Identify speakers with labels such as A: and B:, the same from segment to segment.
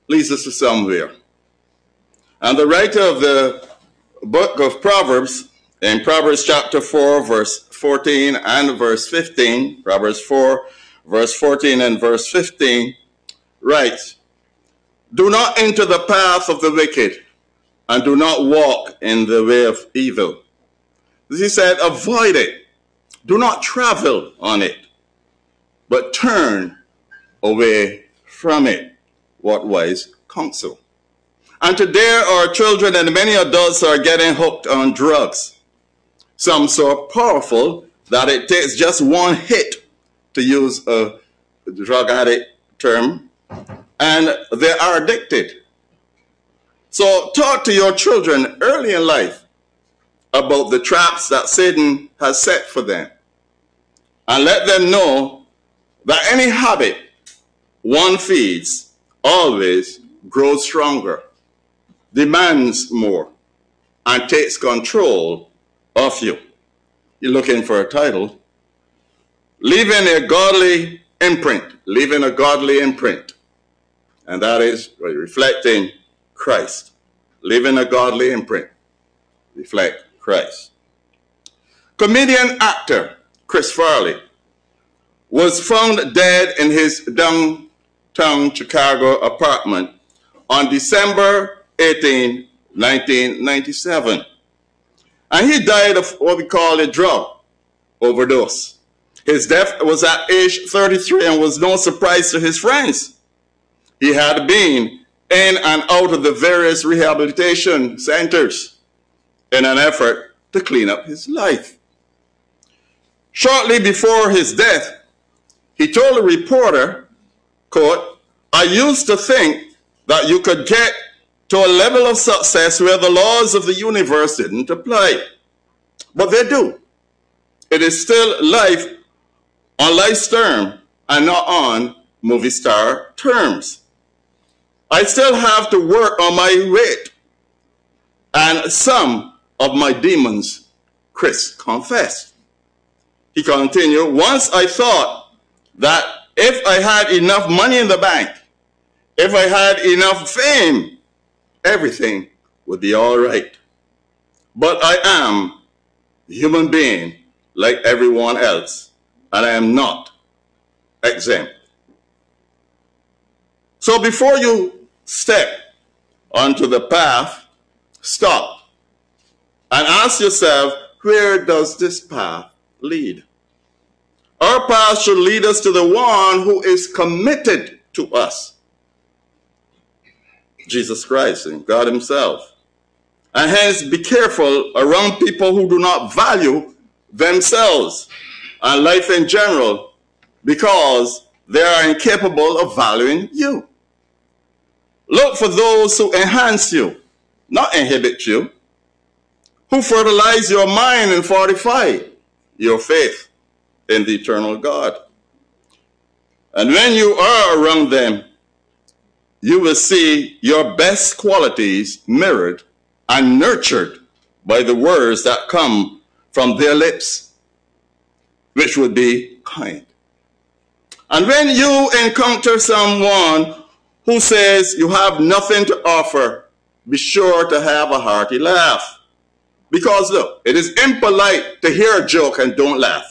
A: leads us to somewhere. And the writer of the book of Proverbs, in Proverbs chapter 4, verse 14 and verse 15, Proverbs 4, verse 14 and verse 15, writes, "Do not enter the path of the wicked, and do not walk in the way of evil." He said, avoid it. Do not travel on it, but turn away from it. What wise counsel. And today our children and many adults are getting hooked on drugs. Some so powerful that it takes just one hit, to use a drug addict term, and they are addicted. So talk to your children early in life about the traps that Satan has set for them. And let them know that any habit one feeds always grows stronger, demands more, and takes control of you. You're looking for a title. Leaving a godly imprint. Leaving a godly imprint. And that is reflecting Christ. Leaving a godly imprint. Reflect Christ. Comedian actor Chris Farley was found dead in his downtown Chicago apartment on December 18, 1997. And he died of what we call a drug overdose. His death was at age 33 and was no surprise to his friends. He had been in and out of the various rehabilitation centers in an effort to clean up his life. Shortly before his death, he told a reporter, quote, "I used to think that you could get to a level of success where the laws of the universe didn't apply. But they do. It is still life on life's term and not on movie star terms. I still have to work on my weight and some of my demons," Chris confessed. He continued, "Once I thought that if I had enough money in the bank, if I had enough fame, everything would be all right. But I am a human being like everyone else, and I am not exempt." So before you step onto the path, stop and ask yourself, where does this path lead? Our path should lead us to the one who is committed to us, Jesus Christ and God himself. And hence be careful around people who do not value themselves and life in general, because they are incapable of valuing you. Look for those who enhance you, not inhibit you, who fertilize your mind and fortify your faith in the eternal God. And when you are around them, you will see your best qualities mirrored and nurtured by the words that come from their lips, which would be kind. And when you encounter someone who says you have nothing to offer, be sure to have a hearty laugh. Because look, it is impolite to hear a joke and don't laugh.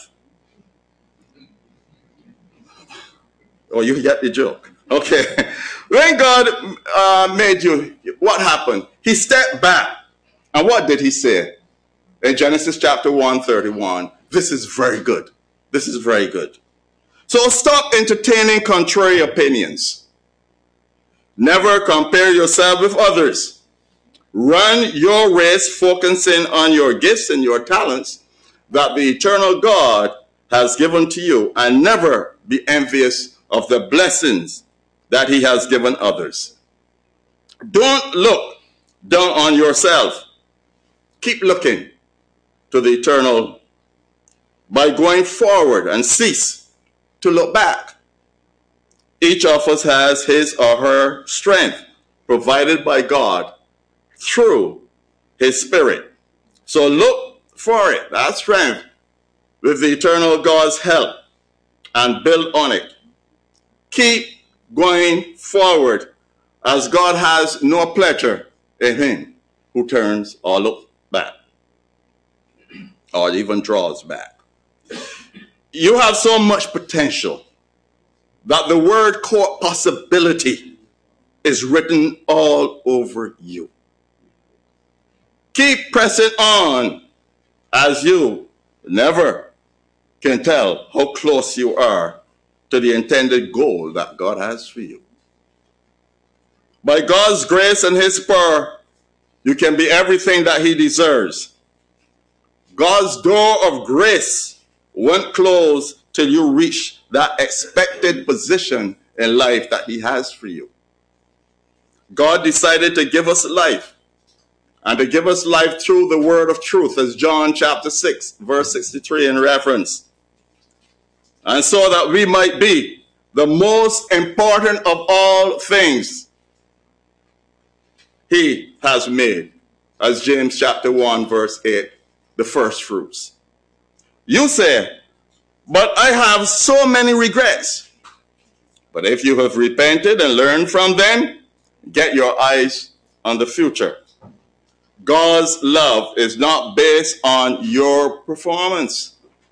A: Oh, you get the joke. Okay. When God made you, what happened? He stepped back. And what did he say? In Genesis chapter 1:31, this is very good. This is very good. So stop entertaining contrary opinions. Never compare yourself with others. Run your race focusing on your gifts and your talents that the eternal God has given to you, and never be envious of the blessings that he has given others. Don't look down on yourself. Keep looking to the eternal by going forward and cease to look back. Each of us has his or her strength provided by God through his Spirit. So look for it, that strength, with the eternal God's help, and build on it. Keep going forward as God has no pleasure in him who turns or looks back or even draws back. You have so much potential that the word possibility is written all over you. Keep pressing on, as you never can tell how close you are to the intended goal that God has for you. By God's grace and his power, you can be everything that he deserves. God's door of grace won't close till you reach that expected position in life that he has for you. God decided to give us life, and to give us life through the word of truth, as John chapter 6, verse 63 in reference. And so that we might be the most important of all things he has made, as James chapter 1, verse 8, the first fruits. You say, but I have so many regrets. But if you have repented and learned from them, get your eyes on the future. God's love is not based on your performance.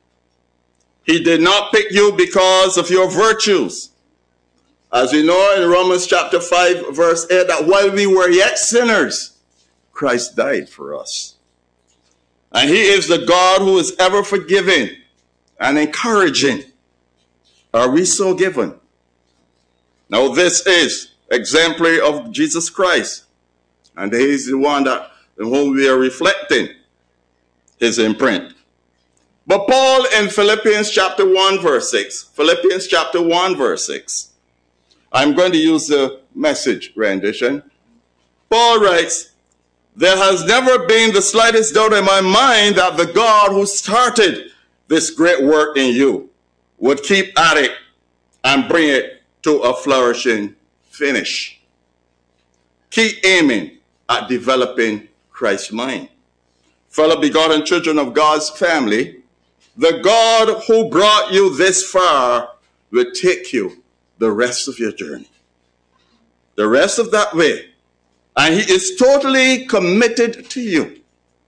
A: He did not pick you because of your virtues. As we know in Romans chapter 5, verse 8, that while we were yet sinners, Christ died for us. And he is the God who is ever forgiving and encouraging. Are we so given? Now this is exemplary of Jesus Christ. And he is the one that in whom we are reflecting his imprint. But Paul in Philippians chapter 1 verse 6, Philippians chapter 1 verse 6, I'm going to use the Message rendition. Paul writes, there has never been the slightest doubt in my mind that the God who started this great work in you would keep at it and bring it to a flourishing finish. Keep aiming at developing Christ's mind. Fellow begotten children of God's family, the God who brought you this far will take you the rest of your journey, the rest of that way. And he is totally committed to you.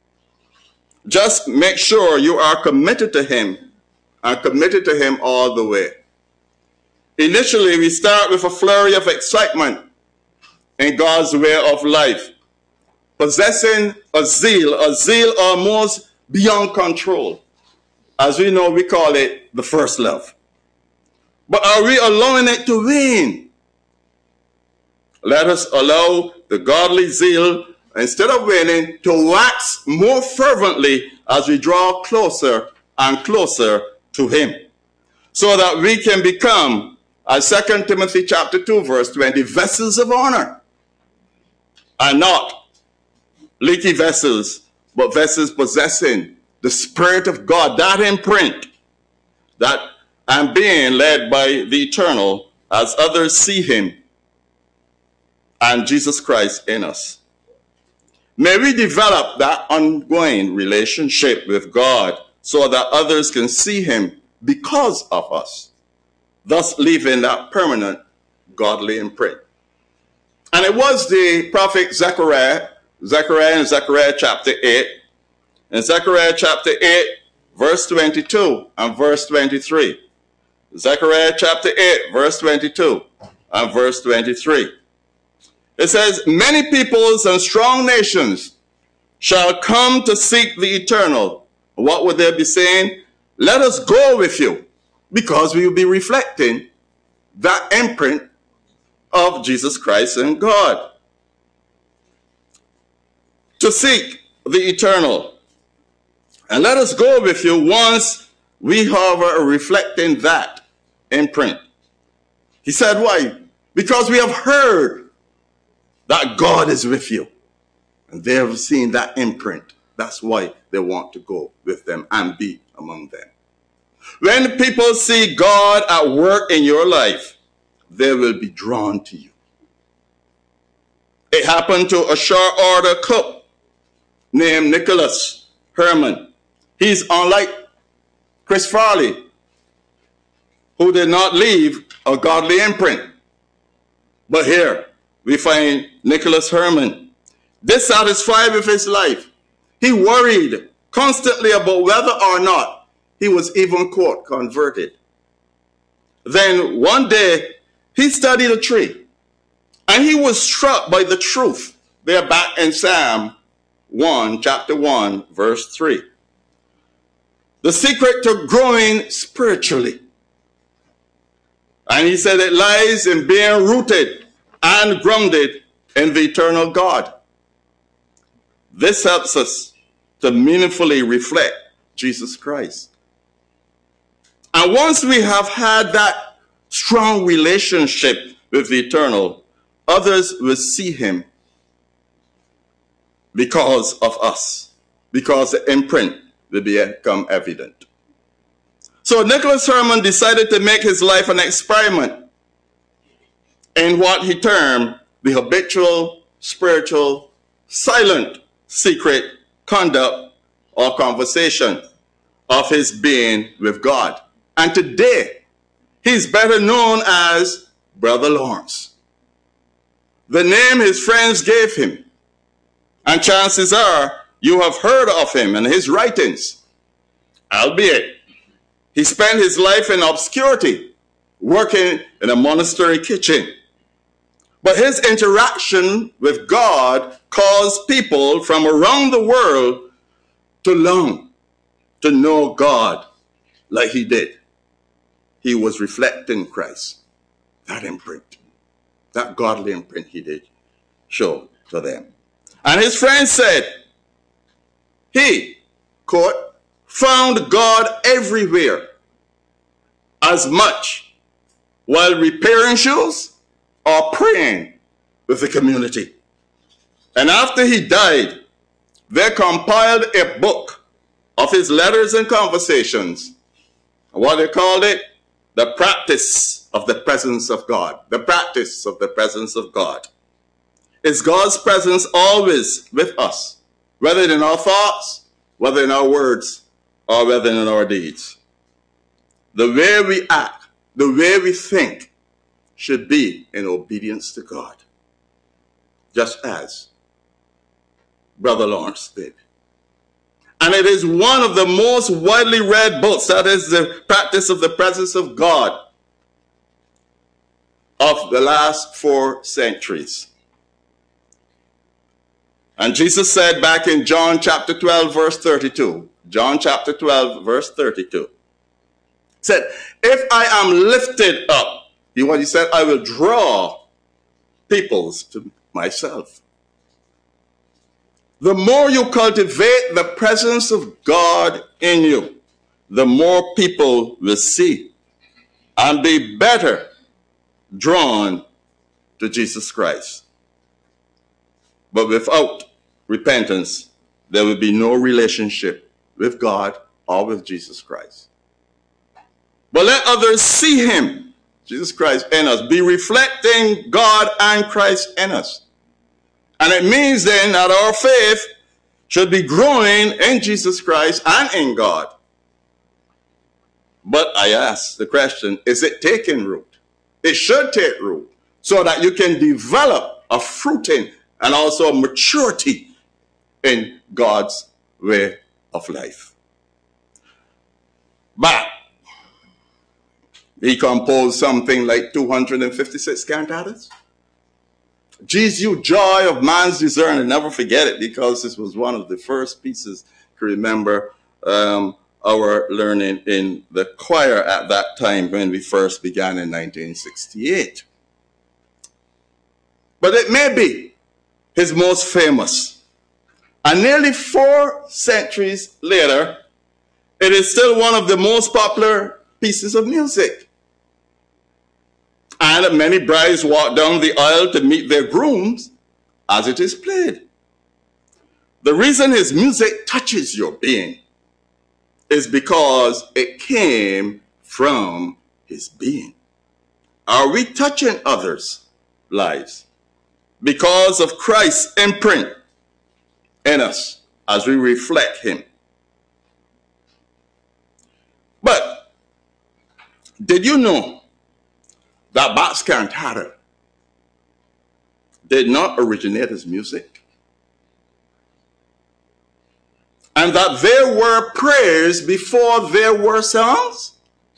A: Just make sure you are committed to him and committed to him all the way. Initially, we start with a flurry of excitement in God's way of life, possessing a zeal almost beyond control. As we know, we call it the first love. But are we allowing it to wane? Let us allow the godly zeal, instead of waning, to wax more fervently as we draw closer and closer to him, so that we can become, as 2 Timothy chapter 2, verse 20, vessels of honor, and not leaky vessels, but vessels possessing the Spirit of God, that imprint, that and being led by the eternal as others see him and Jesus Christ in us. May we develop that ongoing relationship with God so that others can see him because of us, thus leaving that permanent godly imprint. And it was the prophet Zechariah in Zechariah chapter 8. In Zechariah chapter 8, verse 22 and verse 23. Zechariah chapter 8, verse 22 and verse 23. It says, many peoples and strong nations shall come to seek the eternal. What would they be saying? Let us go with you, because we will be reflecting that imprint of Jesus Christ and God. To seek the eternal. And let us go with you once we are reflecting that imprint. He said, why? Because we have heard that God is with you. And they have seen that imprint. That's why they want to go with them and be among them. When people see God at work in your life, they will be drawn to you. It happened to a short order cook named Nicholas Herman. He's unlike Chris Farley, who did not leave a godly imprint. But here we find Nicholas Herman, dissatisfied with his life. He worried constantly about whether or not he was even, quote, converted. Then one day, he studied a tree, and he was struck by the truth there back in Psalm 1, chapter 1, verse 3. The secret to growing spiritually. And he said it lies in being rooted and grounded in the eternal God. This helps us to meaningfully reflect Jesus Christ. And once we have had that strong relationship with the eternal, others will see him because of us, because the imprint will become evident. So Nicholas Herman decided to make his life an experiment in what he termed the habitual, spiritual, silent, secret conduct or conversation of his being with God. And today, he's better known as Brother Lawrence, the name his friends gave him. And chances are you have heard of him and his writings, albeit he spent his life in obscurity, working in a monastery kitchen. But his interaction with God caused people from around the world to long to know God like he did. He was reflecting Christ, that imprint, that godly imprint he did show to them. And his friends said he, quote, found God everywhere as much while repairing shoes or praying with the community. And after he died, they compiled a book of his letters and conversations. What they called it? The Practice of the Presence of God. The Practice of the Presence of God. Is God's presence always with us, whether in our thoughts, whether in our words, or whether in our deeds? The way we act, the way we think, should be in obedience to God, just as Brother Lawrence did. And it is one of the most widely read books, that is the Practice of the Presence of God, of the last 4 centuries. And Jesus said back in John chapter 12, verse 32, John chapter 12, verse 32, said, if I am lifted up, he said, I will draw peoples to myself. The more you cultivate the presence of God in you, the more people will see and be better drawn to Jesus Christ. But without repentance, there will be no relationship with God or with Jesus Christ. But let others see him, Jesus Christ, in us, be reflecting God and Christ in us. And it means then that our faith should be growing in Jesus Christ and in God. But I ask the question, is it taking root? It should take root so that you can develop a fruiting and also a maturity in God's way of life. But he composed something like 256 cantatas. Jesus, joy of man's discerning, never forget it, because this was one of the first pieces to remember our learning in the choir at that time when we first began in 1968. But it may be his most famous. And nearly 4 centuries later, it is still one of the most popular pieces of music. And many brides walk down the aisle to meet their grooms as it is played. The reason his music touches your being is because it came from his being. Are we touching others' lives because of Christ's imprint in us as we reflect him? But did you know that Bach's cantata did not originate as music, and that there were prayers before there were songs.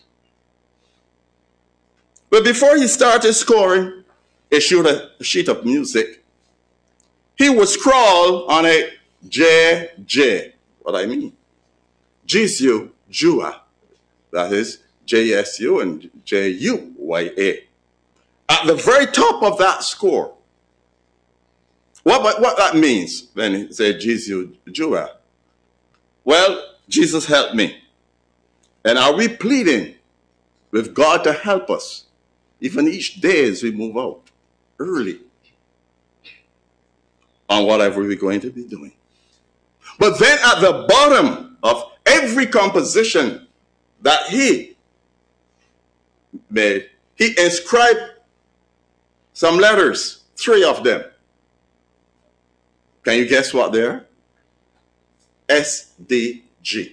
A: But before he started scoring a sheet of music, he would scrawl on a JJ, what I mean, Jesu, Jua, that is JSU and JUYA. At the very top of that score. What that means when he said Jesu, Jua? Well, Jesus help me. And are we pleading with God to help us, even each day as we move out early on whatever we're going to be doing? But then at the bottom of every composition that he made, he inscribed some letters, 3 of them. Can you guess what they are? SDG.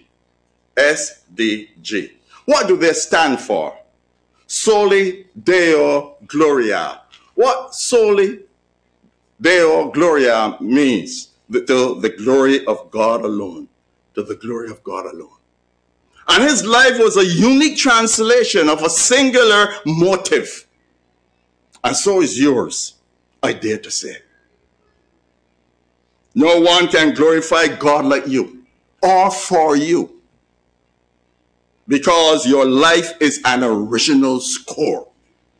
A: SDG. What do they stand for? Soli Deo Gloria. What Soli Deo Gloria means? To the glory of God alone. To the glory of God alone. And his life was a unique translation of a singular motive. And so is yours, I dare to say. No one can glorify God like you or for you, because your life is an original score.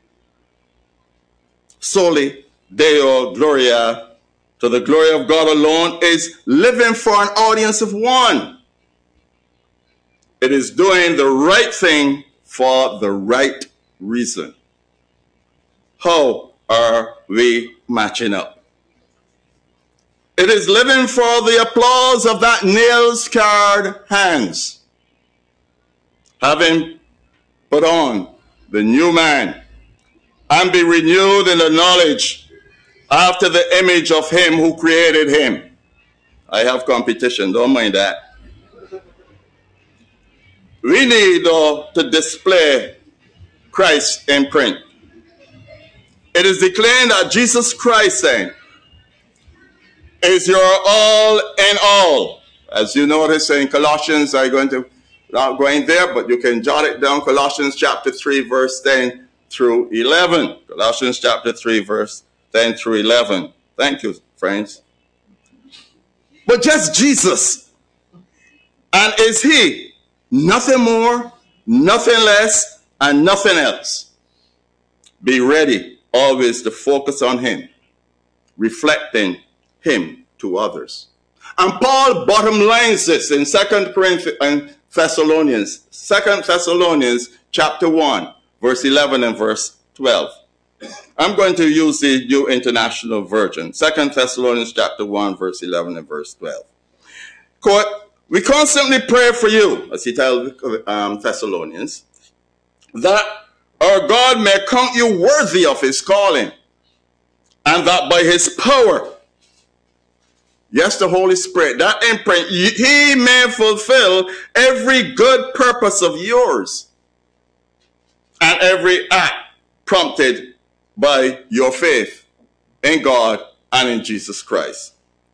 A: Soli Deo Gloria, to the glory of God alone, is living for an audience of one. It is doing the right thing for the right reason. How are we matching up? It is living for the applause of that nail-scarred hands, having put on the new man and be renewed in the knowledge after the image of him who created him. I have competition, don't mind that. We need to display Christ's imprint. It is declaring that Jesus Christ then is your all in all. As you notice in Colossians, I'm not going there, but you can jot it down. Colossians chapter 3, verse 10 through 11. Colossians chapter 3, verse 10 through 11. Thank you, friends. But just Jesus. And is he nothing more, nothing less, and nothing else? Be ready always to focus on him, reflecting him to others. And Paul bottom lines this in 2 Thessalonians chapter 1, verse 11 and verse 12. I'm going to use the New International Version. 2 Thessalonians chapter 1, verse 11 and verse 12. Quote, we constantly pray for you, as he tells Thessalonians, that our God may count you worthy of his calling, and that by his power, yes, the Holy Spirit, that imprint, he may fulfill every good purpose of yours and every act prompted by your faith in God and in Jesus Christ.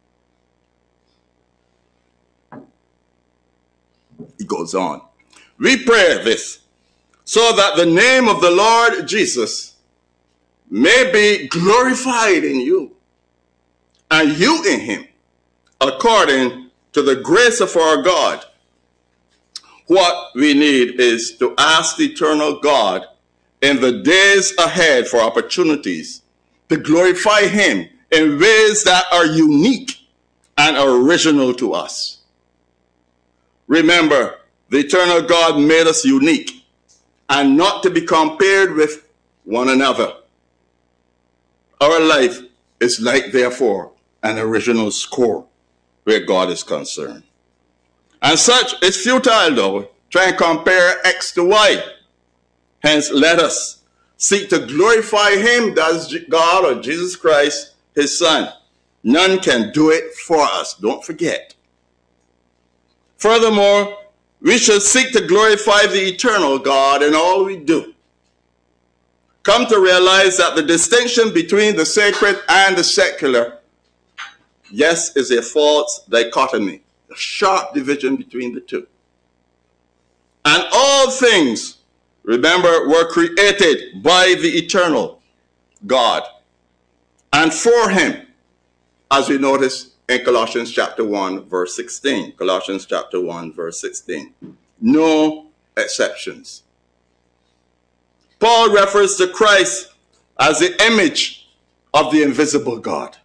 A: He goes on. We pray this so that the name of the Lord Jesus may be glorified in you and you in him, according to the grace of our God. What we need is to ask the eternal God in the days ahead for opportunities to glorify him in ways that are unique and original to us. Remember, the eternal God made us unique and not to be compared with one another. Our life is like, therefore, an original score where God is concerned. And such is futile, though. Try and compare X to Y. Hence, let us seek to glorify him, that's God or Jesus Christ, his Son. None can do it for us. Don't forget. Furthermore, we should seek to glorify the eternal God in all we do. come to realize that the distinction between the sacred and the secular, yes, is a false dichotomy, a sharp division between the two. And all things, remember, were created by the eternal God and for him, as we notice in Colossians chapter 1, verse 16. Colossians chapter 1, verse 16. No exceptions. Paul refers to Christ as the image of the invisible God.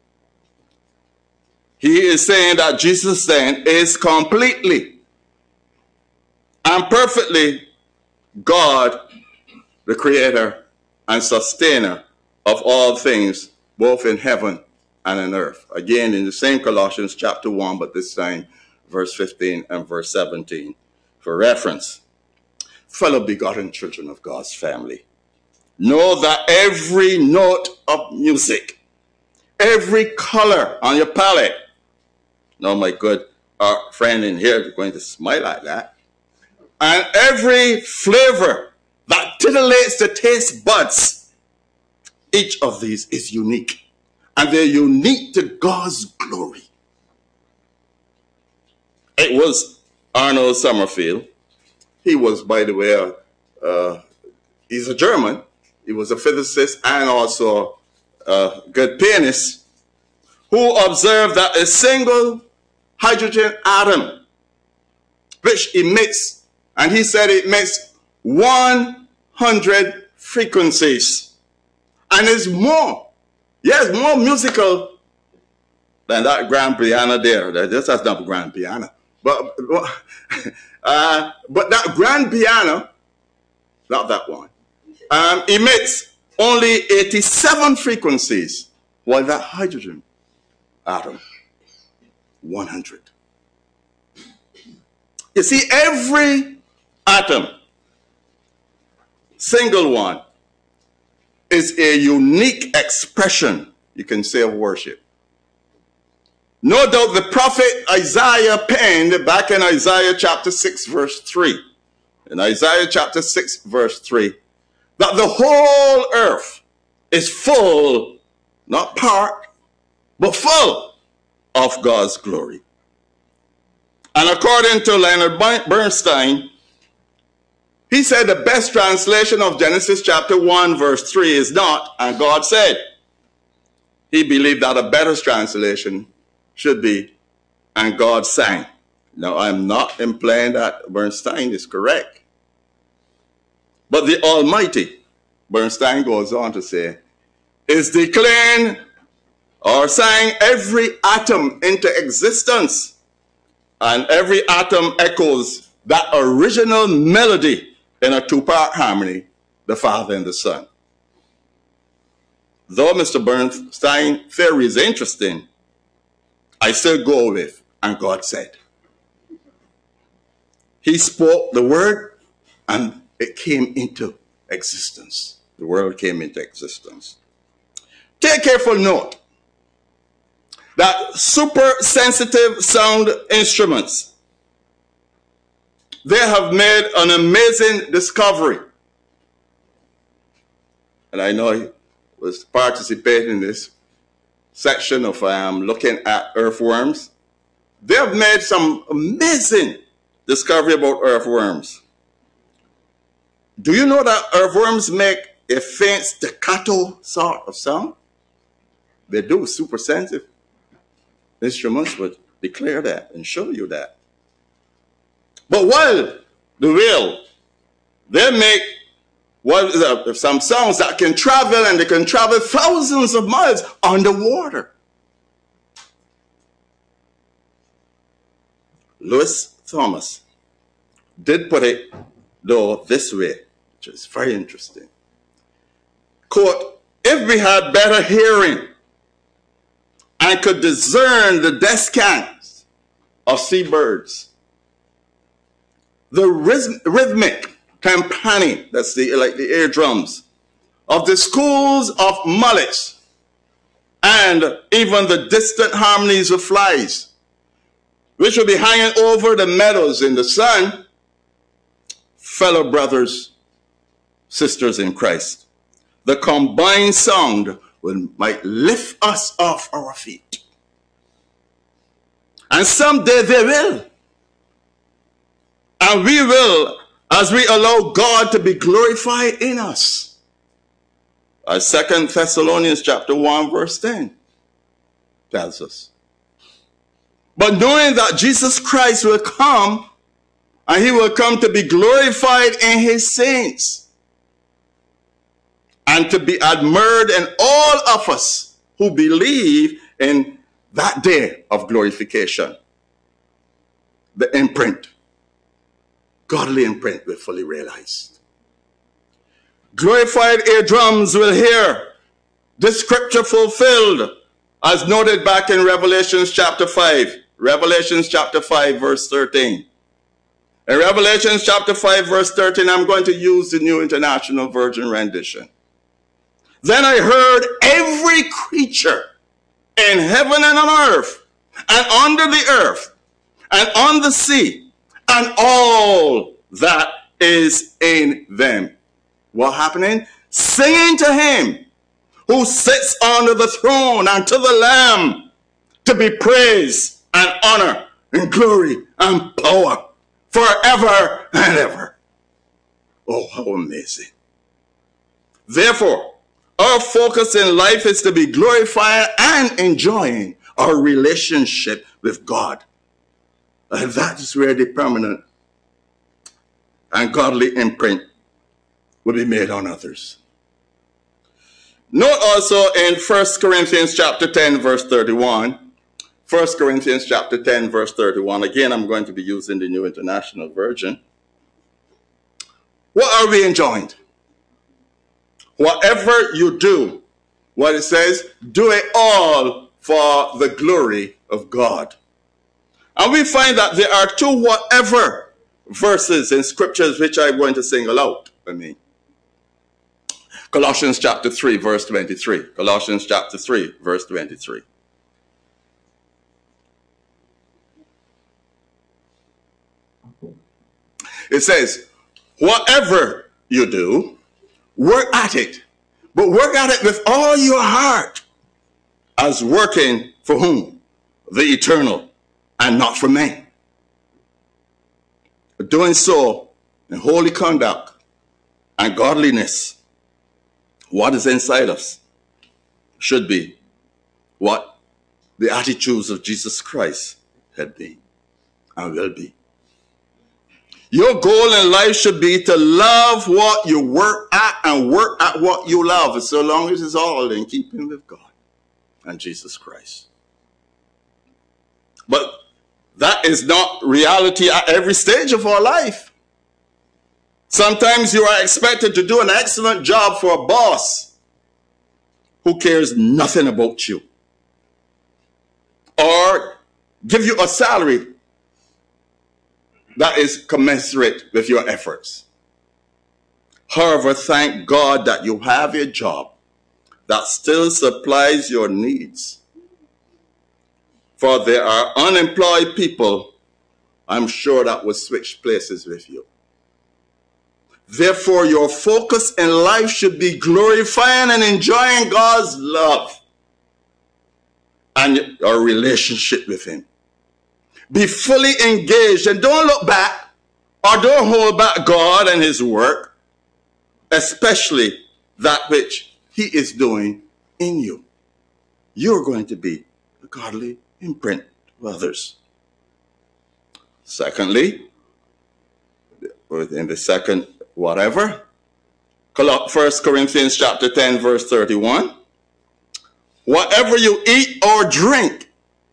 A: He is saying that Jesus then is completely and perfectly God, the creator and sustainer of all things, both in heaven and on earth. Again, in the same Colossians chapter 1, but this time verse 15 and verse 17 for reference. Fellow begotten children of God's family, know that every note of music, every color on your palette, now my good friend in here is going to smile at that, and every flavor that titillates the taste buds, each of these is unique, and they're unique to God's glory. It was Arnold Sommerfeld. He was, by the way, he's a German. He was a physicist and also a good pianist, who observed that a single hydrogen atom, which emits, and he said it makes 100 frequencies, and is more, yes, more musical than that grand piano there. That's not a grand piano. But that grand piano, not that one, emits only 87 frequencies, while that hydrogen atom, 100. You see, every atom, single one, is a unique expression, you can say, of worship. No doubt the prophet Isaiah penned back in Isaiah chapter 6, verse 3. In Isaiah chapter 6, verse 3, that the whole earth is full, not part, but full of God's glory. And according to Leonard Bernstein, he said the best translation of Genesis chapter 1, verse 3 is not, and God said. He believed that a better translation should be, and God sang. Now, I'm not implying that Bernstein is correct. But the Almighty, Bernstein goes on to say, is declaring or sang every atom into existence. And every atom echoes that original melody in a two-part harmony, the Father and the Son. Though Mr. Bernstein's theory is interesting, I still go with, and God said. He spoke the word, and it came into existence. The world came into existence. Take careful note that super sensitive sound instruments, they have made an amazing discovery. And I know he was participating in this section of looking at earthworms. They have made some amazing discovery about earthworms. Do you know that earthworms make a faint staccato sort of sound? They do. Super sensitive instruments would declare that and show you that. But while the whale, they make some sounds that can travel, and they can travel thousands of miles underwater. Lewis Thomas did put it, though, this way, which is very interesting. Quote, if we had better hearing and could discern the descants of seabirds, the rhythmic timpani, that's like the eardrums, of the schools of mullets, and even the distant harmonies of flies, which will be hanging over the meadows in the sun, fellow brothers, sisters in Christ, the combined sound might lift us off our feet. And someday they will. And we will, as we allow God to be glorified in us. As 2 Thessalonians chapter 1 verse 10 tells us. But knowing that Jesus Christ will come, and he will come to be glorified in his saints, and to be admired in all of us who believe in that day of glorification. The imprint, godly imprint, will fully realized. Glorified eardrums will hear this scripture fulfilled, as noted back in Revelation chapter 5. Revelation chapter 5 verse 13. In Revelation chapter 5 verse 13, I'm going to use the New International Version rendition. Then I heard every creature in heaven and on earth, and under the earth, and on the sea, and all that is in them. What happening? Singing to him who sits on the throne and to the Lamb, to be praise and honor and glory and power forever and ever. Oh, how amazing. Therefore, our focus in life is to be glorifying and enjoying our relationship with God. And that is where the permanent and godly imprint will be made on others. Note also in 1 Corinthians chapter 10 verse 31. 1 Corinthians chapter 10 verse 31. Again, I'm going to be using the New International Version. What are we enjoying? Whatever you do, what it says, do it all for the glory of God. And we find that there are two whatever verses in scriptures which I'm going to single out. Colossians chapter 3 verse 23. Colossians chapter 3 verse 23. It says, whatever you do, work at it, but work at it with all your heart, as working for whom? The eternal, and not for men. Doing so in holy conduct and godliness, what is inside us should be what the attitudes of Jesus Christ had been and will be. Your goal in life should be to love what you work at and work at what you love, so long as it's all in keeping with God and Jesus Christ. But that is not reality at every stage of our life. Sometimes you are expected to do an excellent job for a boss who cares nothing about you, or give you a salary that is commensurate with your efforts. However, thank God that you have a job that still supplies your needs. For there are unemployed people, I'm sure, that will switch places with you. Therefore, your focus in life should be glorifying and enjoying God's love and our relationship with him. Be fully engaged and don't look back or don't hold back God and his work, especially that which he is doing in you. You're going to be a godly imprint to others. Secondly, in the second whatever, 1 Corinthians chapter 10 verse 31, whatever you eat or drink,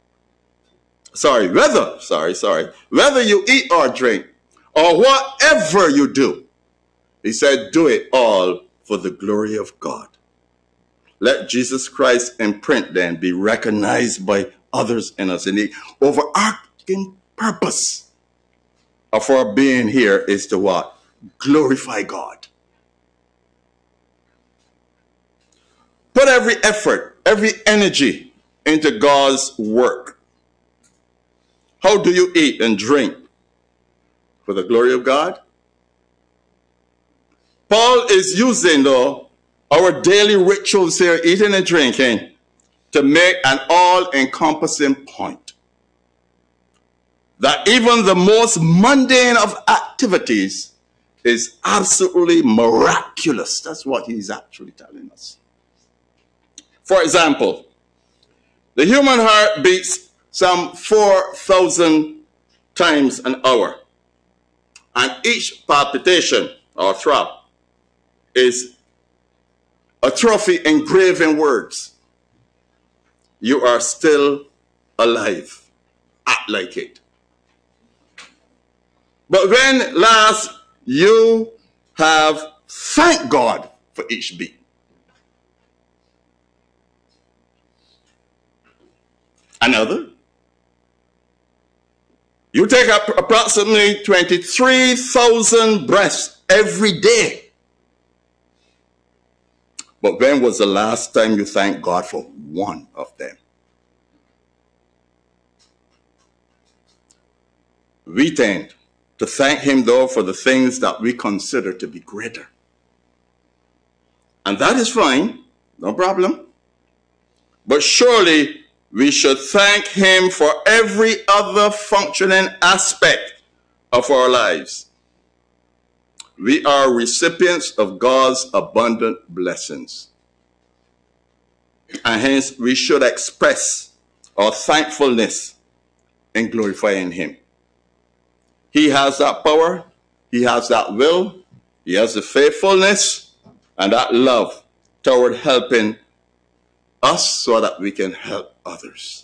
A: whether you eat or drink, or whatever you do, he said, do it all for the glory of God. Let Jesus Christ's imprint then be recognized by others in us. And the overarching purpose of our being here is to what? Glorify God. Put every effort, every energy into God's work. How do you eat and drink? For the glory of God? Paul is using, though, our daily rituals here, eating and drinking, to make an all-encompassing point that even the most mundane of activities is absolutely miraculous. That's what he's actually telling us. For example, the human heart beats some 4,000 times an hour, and each palpitation or throb is a trophy engraved in words. You are still alive. Act like it. But when last you have thanked God for each beat? Another? You take up approximately 23,000 breaths every day. But when was the last time you thanked God for one of them? We tend to thank him, though, for the things that we consider to be greater. And that is fine, no problem. But surely we should thank him for every other functioning aspect of our lives. We are recipients of God's abundant blessings. And hence we should express our thankfulness in glorifying him. He has that power, he has that will, he has the faithfulness and that love toward helping us so that we can help others.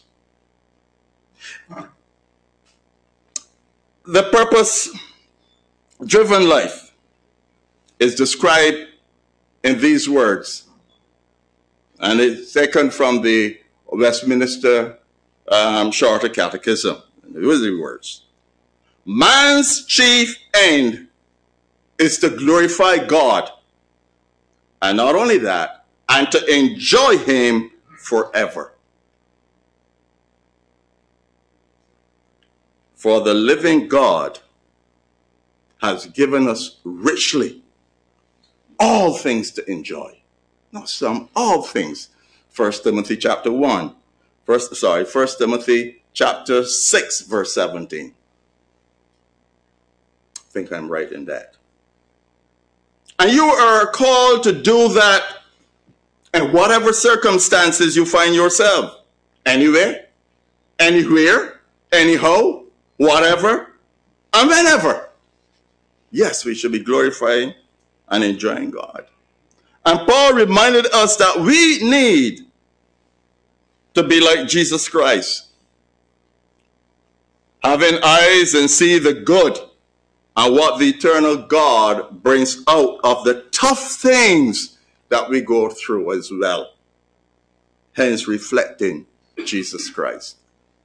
A: The purpose-driven life is described in these words, and it's taken from the Westminster Shorter Catechism. These are the words. Man's chief end is to glorify God, and not only that, and to enjoy him forever. For the living God has given us richly all things to enjoy. Not some, all things. 1 Timothy chapter 1. 1 Timothy chapter 6, verse 17. I think I'm right in that. And you are called to do that in whatever circumstances you find yourself. Anywhere, anywhere, anyhow, whatever, and whenever. Yes, we should be glorifying and enjoying God. And Paul reminded us that we need to be like Jesus Christ, having eyes and see the good and what the eternal God brings out of the tough things that we go through as well, hence reflecting Jesus Christ.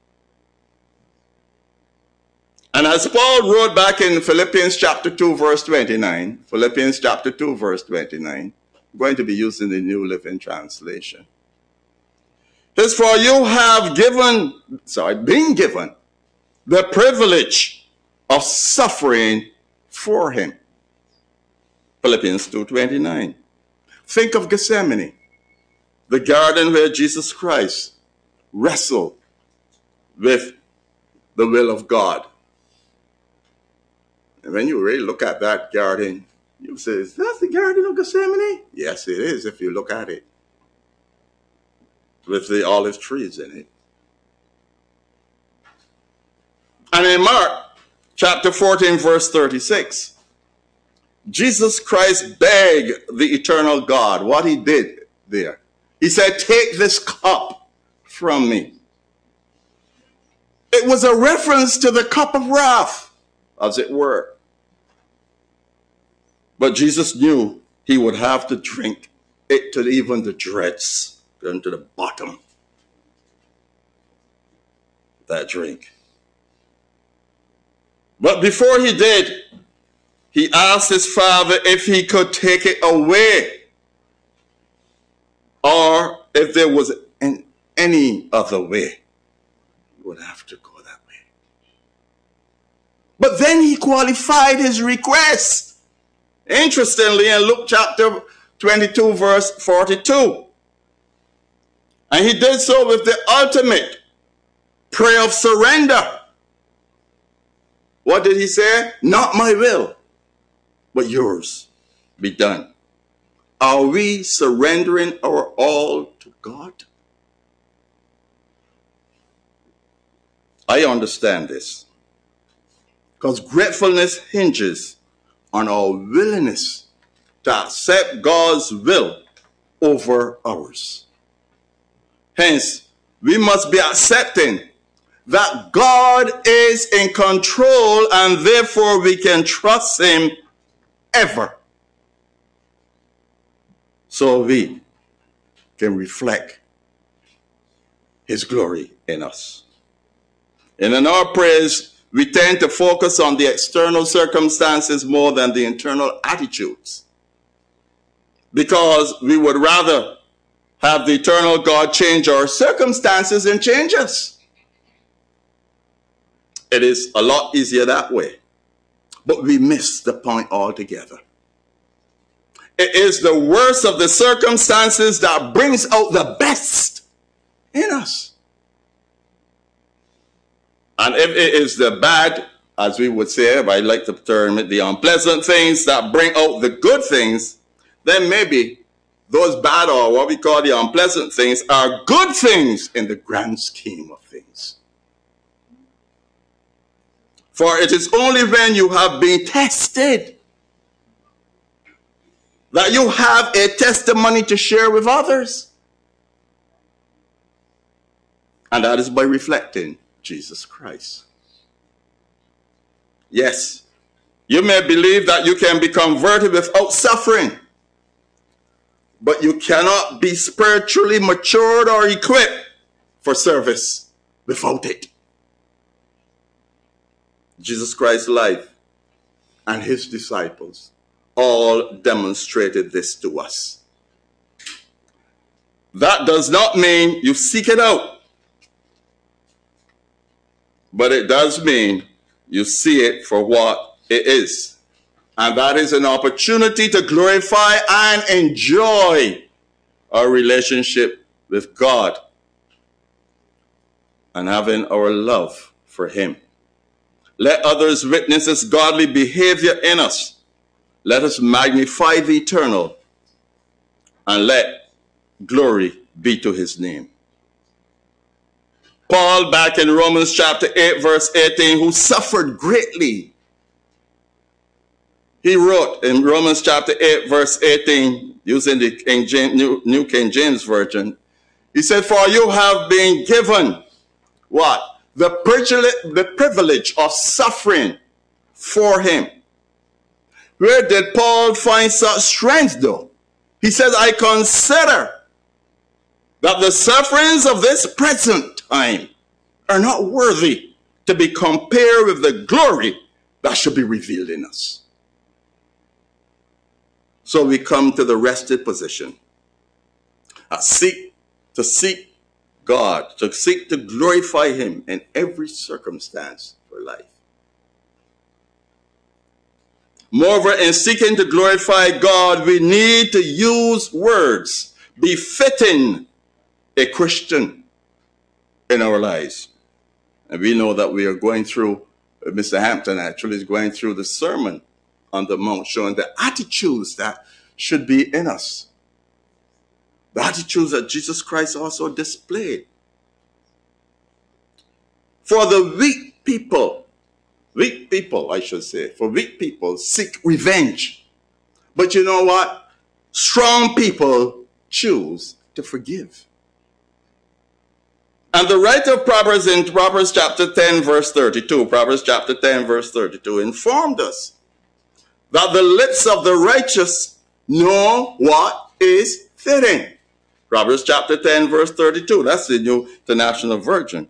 A: And as Paul wrote back in Philippians chapter 2, verse 29, Philippians chapter 2, verse 29, I'm going to be using the New Living Translation. It says, for you have been given the privilege of suffering for him. Philippians 2:29. Think of Gethsemane, the garden where Jesus Christ wrestled with the will of God. And when you really look at that garden, you say, is that the Garden of Gethsemane? Yes, it is, if you look at it, with the olive trees in it. And in Mark chapter 14, verse 36, Jesus Christ begged the eternal God what he did there. He said, take this cup from me. It was a reference to the cup of wrath, as it were. But Jesus knew he would have to drink it to even the dregs, down to the bottom of that drink. But before he did, he asked his Father if he could take it away, or if there was any other way. He would have to go that way. But then he qualified his request. Interestingly, in Luke chapter 22 verse 42. And he did so with the ultimate prayer of surrender. What did he say? Not my will, but yours be done. Are we surrendering our all to God? I understand this, because gratefulness hinges on our willingness to accept God's will over ours. Hence, we must be accepting that God is in control, and therefore we can trust him ever, so we can reflect his glory in us. And in our prayers, we tend to focus on the external circumstances more than the internal attitudes, because we would rather have the eternal God change our circumstances and change us. It is a lot easier that way, but we miss the point altogether. It is the worst of the circumstances that brings out the best in us. And if it is the bad, as we would say, I like to term it, the unpleasant things that bring out the good things, then maybe those bad, or what we call the unpleasant things, are good things in the grand scheme of things. For it is only when you have been tested that you have a testimony to share with others. And that is by reflecting Jesus Christ. Yes, you may believe that you can be converted without suffering, but you cannot be spiritually matured or equipped for service without it. Jesus Christ's life and his disciples all demonstrated this to us. That does not mean you seek it out, but it does mean you see it for what it is. And that is an opportunity to glorify and enjoy our relationship with God and having our love for him. Let others witness his godly behavior in us. Let us magnify the eternal, and let glory be to his name. Paul, back in Romans chapter 8, verse 18, who suffered greatly, he wrote in Romans chapter 8, verse 18, using the New King James Version, he said, for you have been given what? The privilege of suffering for him. Where did Paul find such strength, though? He says, I consider that the sufferings of this present time are not worthy to be compared with the glory that should be revealed in us. So we come to the rested position. To seek God, to seek to glorify him in every circumstance for life. Moreover, in seeking to glorify God, we need to use words befitting a Christian in our lives. And we know that we are going through, Mr. Hampton actually is going through the Sermon on the Mount, showing the attitudes that should be in us. The attitudes that Jesus Christ also displayed. For the weak people seek revenge. But you know what? Strong people choose to forgive. And the writer of Proverbs in Proverbs chapter 10, verse 32, Proverbs chapter 10, verse 32, informed us that the lips of the righteous know what is fitting. Proverbs chapter 10, verse 32. That's the New International Version.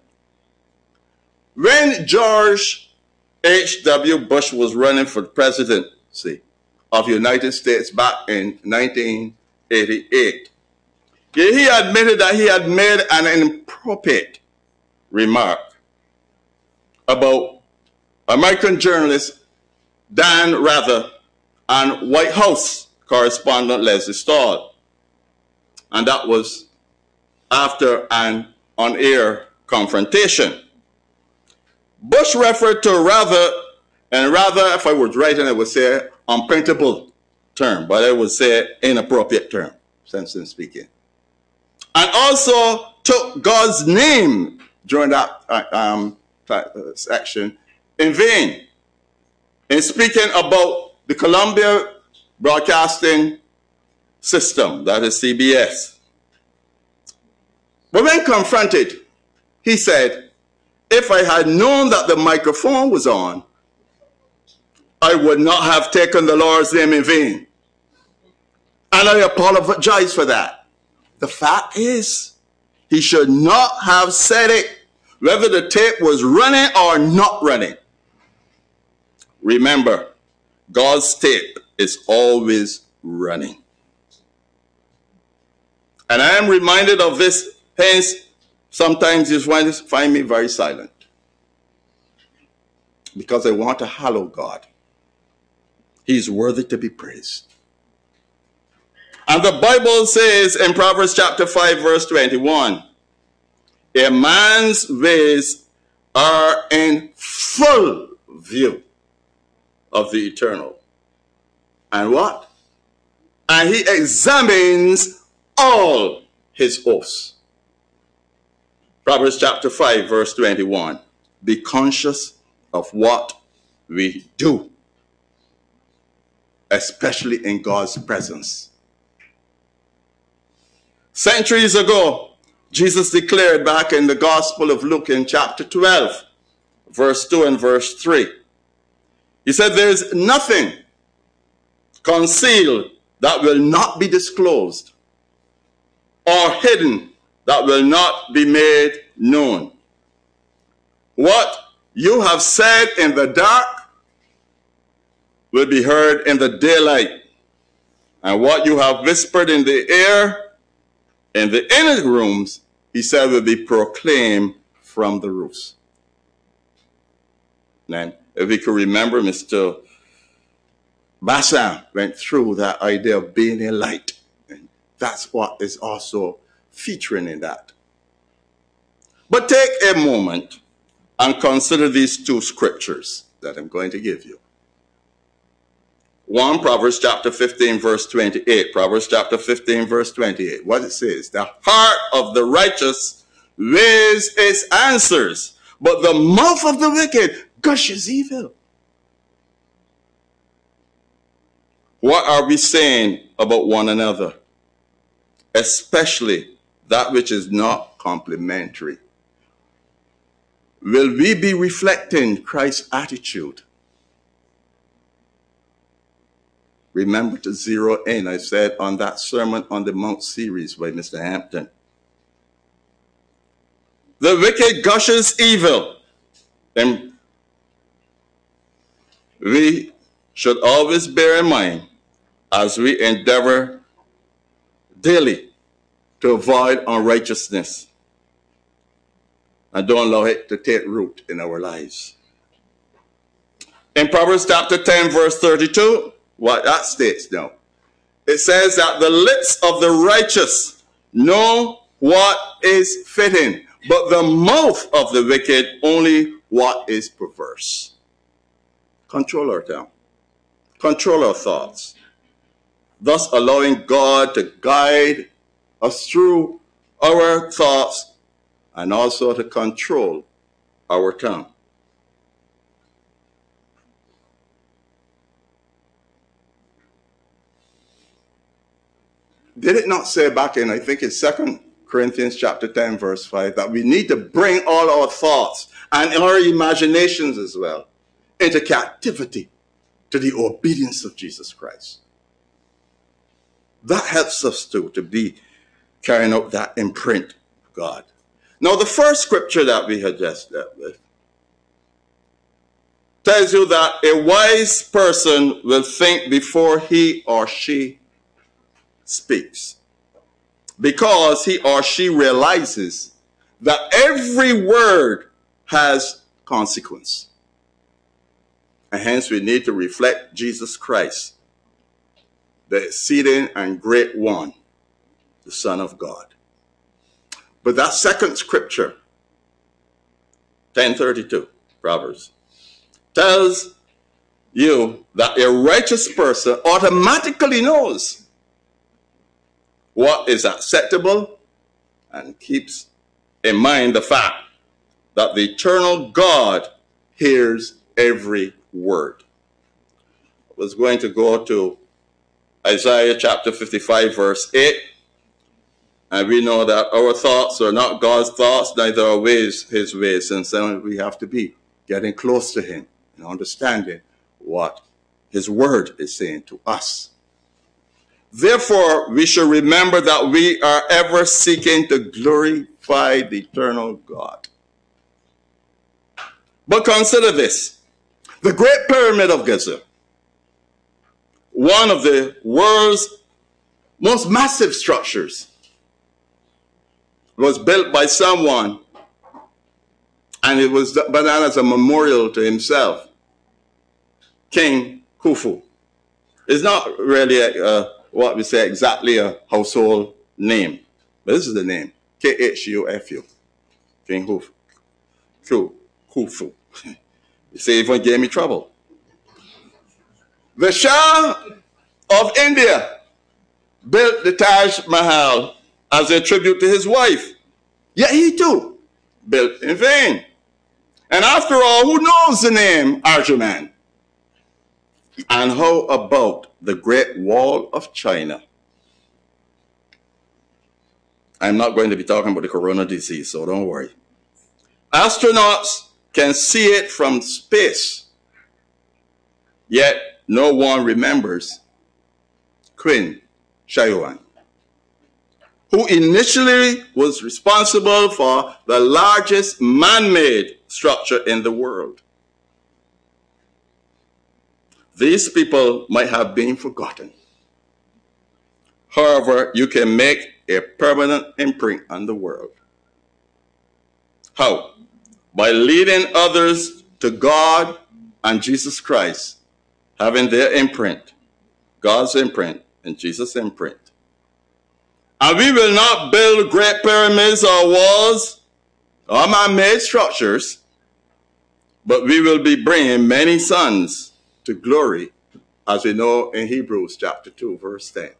A: When George H.W. Bush was running for the presidency of the United States back in 1988, he admitted that he had made an inappropriate remark about American journalist Dan Rather and White House correspondent Leslie Stahl. And that was after an on-air confrontation. Bush referred to rather, if I was writing, I would say unprintable term, but I would say inappropriate term, sensibly speaking. And also took God's name during that section in vain in speaking about the Columbia Broadcasting System, that is CBS. But when confronted, he said, if I had known that the microphone was on, I would not have taken the Lord's name in vain. And I apologize for that. The fact is, he should not have said it, whether the tape was running or not running. Remember, God's tape is always running. And I am reminded of this, hence, sometimes you find me very silent. Because I want to hallow God. He's worthy to be praised. And the Bible says in Proverbs chapter 5, verse 21, a man's ways are in full view of the eternal. And what? And he examines all his hosts. Proverbs chapter 5, verse 21. Be conscious of what we do, especially in God's presence. Centuries ago, Jesus declared back in the Gospel of Luke in chapter 12, verse 2 and verse 3. He said, there is nothing concealed that will not be disclosed, or hidden that will not be made known. What you have said in the dark will be heard in the daylight, and what you have whispered in the air, in the inner rooms, he said, will be proclaimed from the roofs. And if we could remember, Mr. Bassan went through that idea of being a light. And that's what is also featuring in that. But take a moment and consider these two scriptures that I'm going to give you. One, Proverbs chapter 15, verse 28. Proverbs chapter 15, verse 28. What it says, the heart of the righteous weighs its answers, but the mouth of the wicked gushes evil. What are we saying about one another? Especially that which is not complimentary. Will we be reflecting Christ's attitude? Remember to zero in, I said, on that Sermon on the Mount series by Mr. Hampton. The wicked gushes evil. And we should always bear in mind as we endeavor daily to avoid unrighteousness and don't allow it to take root in our lives. In Proverbs chapter 10, verse 32, what that states now, it says that the lips of the righteous know what is fitting, but the mouth of the wicked only what is perverse. Control our tongue. Control our thoughts. Thus allowing God to guide us through our thoughts and also to control our tongue. Did it not say back in, I think it's 2 Corinthians chapter 10, verse 5, that we need to bring all our thoughts and our imaginations as well into captivity to the obedience of Jesus Christ? That helps us to be carrying out that imprint of God. Now, the first scripture that we had just dealt with tells you that a wise person will think before he or she speaks, because he or she realizes that every word has consequence. And hence we need to reflect Jesus Christ the exceeding and great one, the Son of God. But that second scripture, 10:32, Proverbs, tells you that a righteous person automatically knows what is acceptable and keeps in mind the fact that the eternal God hears every word. I was going to go to Isaiah chapter 55, verse 8. And we know that our thoughts are not God's thoughts, neither are ways his ways. And so we have to be getting close to him and understanding what his word is saying to us. Therefore, we should remember that we are ever seeking to glorify the eternal God. But consider this. The Great Pyramid of Giza, one of the world's most massive structures, was built by someone, and it was done as a memorial to himself, King Khufu. It's not really what we say exactly a household name, but this is the name, Khufu, King Khufu. You see, it even gave me trouble. The Shah of India built the Taj Mahal as a tribute to his wife. Yet he too built in vain. And after all, who knows the name Arjuman? And how about the Great Wall of China? I'm not going to be talking about the corona disease, so don't worry. Astronauts can see it from space, yet no one remembers Qin Shi Huang, who initially was responsible for the largest man-made structure in the world. These people might have been forgotten. However, you can make a permanent imprint on the world. How? By leading others to God and Jesus Christ, having their imprint, God's imprint and Jesus' imprint. And we will not build great pyramids or walls or man-made structures, but we will be bringing many sons to glory, as we know in Hebrews chapter 2, verse 10.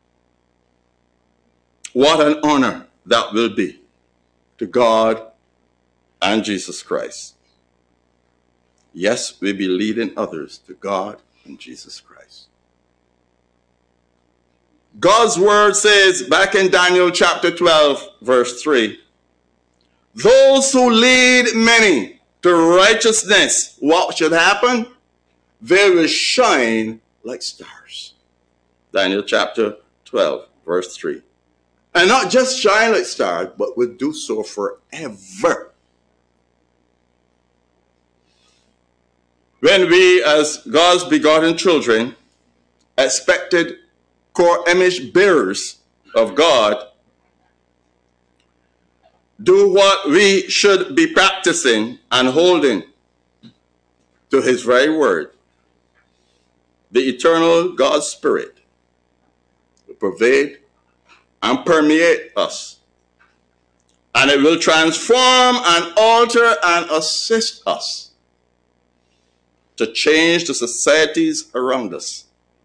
A: What an honor that will be to God and Jesus Christ. Yes, we'll be leading others to God and Jesus Christ. God's word says back in Daniel chapter 12, verse 3, those who lead many to righteousness, what should happen? They will shine like stars. Daniel chapter 12, verse 3. And not just shine like stars, but will do so forever. When we, as God's begotten children, expected core image bearers of God, do what we should be practicing and holding to his very word. The eternal God's Spirit will pervade and permeate us. And it will transform and alter and assist us to change the societies around us,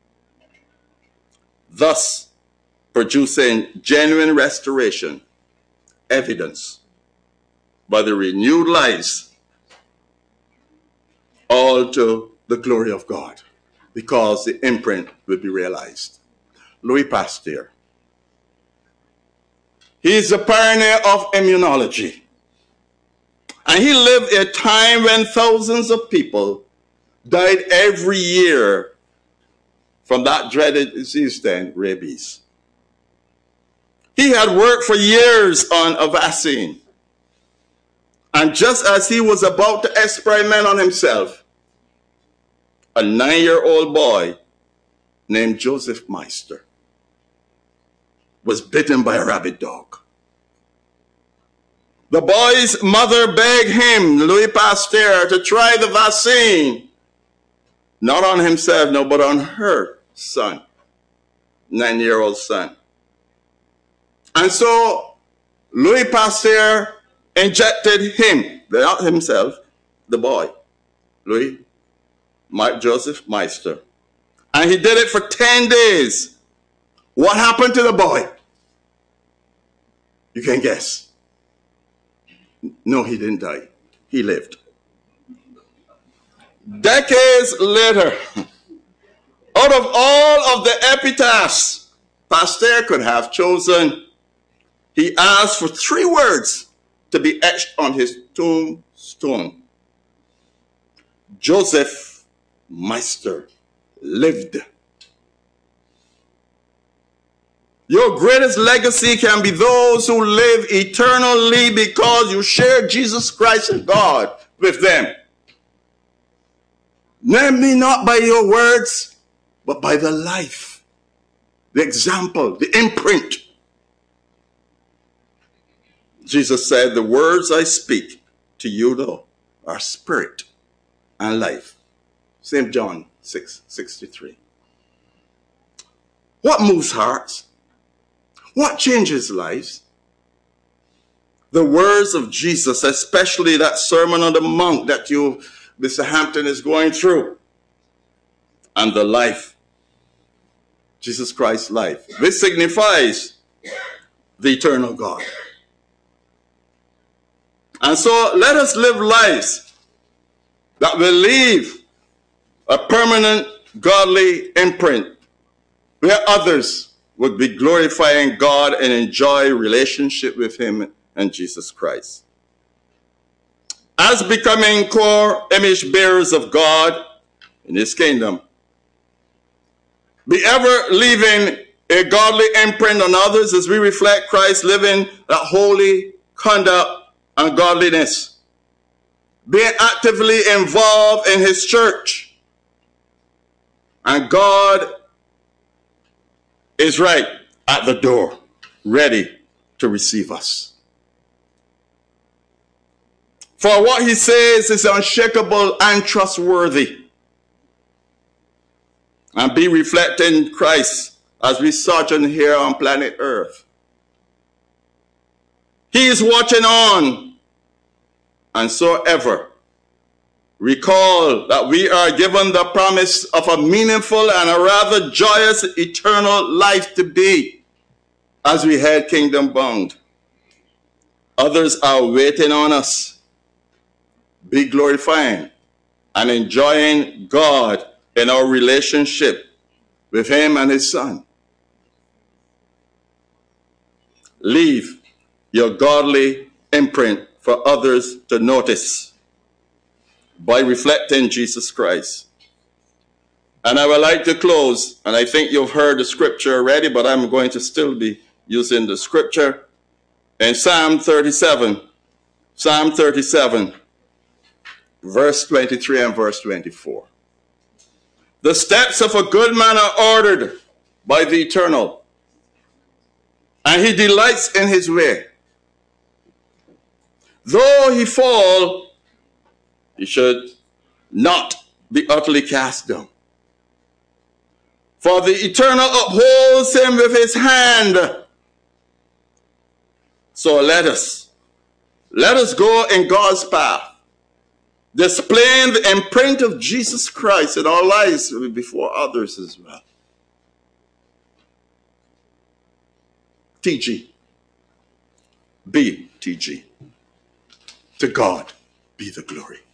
A: thus producing genuine restoration, evidence by the renewed lives, all to the glory of God, because the imprint will be realized. Louis Pasteur, he's a pioneer of immunology, and he lived a time when thousands of people died every year from that dreaded disease then, rabies. He had worked for years on a vaccine. And just as he was about to experiment on himself, a 9-year-old boy named Joseph Meister was bitten by a rabid dog. The boy's mother begged him, Louis Pasteur, to try the vaccine, not on himself, no, but on her son. 9-year-old son. And so Louis Pasteur injected him, not himself, the boy, Louis Joseph Meister. And he did it for 10 days. What happened to the boy? You can guess. No, he didn't die. He lived. Decades later, out of all of the epitaphs Pasteur could have chosen, he asked for 3 words to be etched on his tombstone. Joseph Meister lived. Your greatest legacy can be those who live eternally because you share Jesus Christ and God with them. Maybe not by your words, but by the life, the example, the imprint. Jesus said, the words I speak to you, though, are spirit and life. St. John 6:63. What moves hearts? What changes lives? The words of Jesus, especially that Sermon on the Mount that Mr. Hampton is going through, and the life, Jesus Christ's life. This signifies the eternal God. And so let us live lives that will leave a permanent godly imprint where others would be glorifying God and enjoy relationship with Him and Jesus Christ. As becoming core image bearers of God in His kingdom, be ever leaving a godly imprint on others as we reflect Christ living that holy conduct and godliness. Being actively involved in His church. And God is right at the door, ready to receive us. For what He says is unshakable and trustworthy. And be reflecting Christ as we sojourn here on planet Earth. He is watching on. And so ever, recall that we are given the promise of a meaningful and a rather joyous eternal life to be as we head kingdom bound. Others are waiting on us. Be glorifying and enjoying God in our relationship with Him and His Son. Leave your godly imprint for others to notice by reflecting Jesus Christ. And I would like to close, and I think you've heard the scripture already, but I'm going to still be using the scripture in Psalm 37. Psalm 37, verse 23 and verse 24. The steps of a good man are ordered by the Eternal, and He delights in his way. Though he fall, he should not be utterly cast down. For the Eternal upholds him with His hand. So let us go in God's path, displaying the imprint of Jesus Christ in our lives before others as well. TG. Be TG. To God be the glory.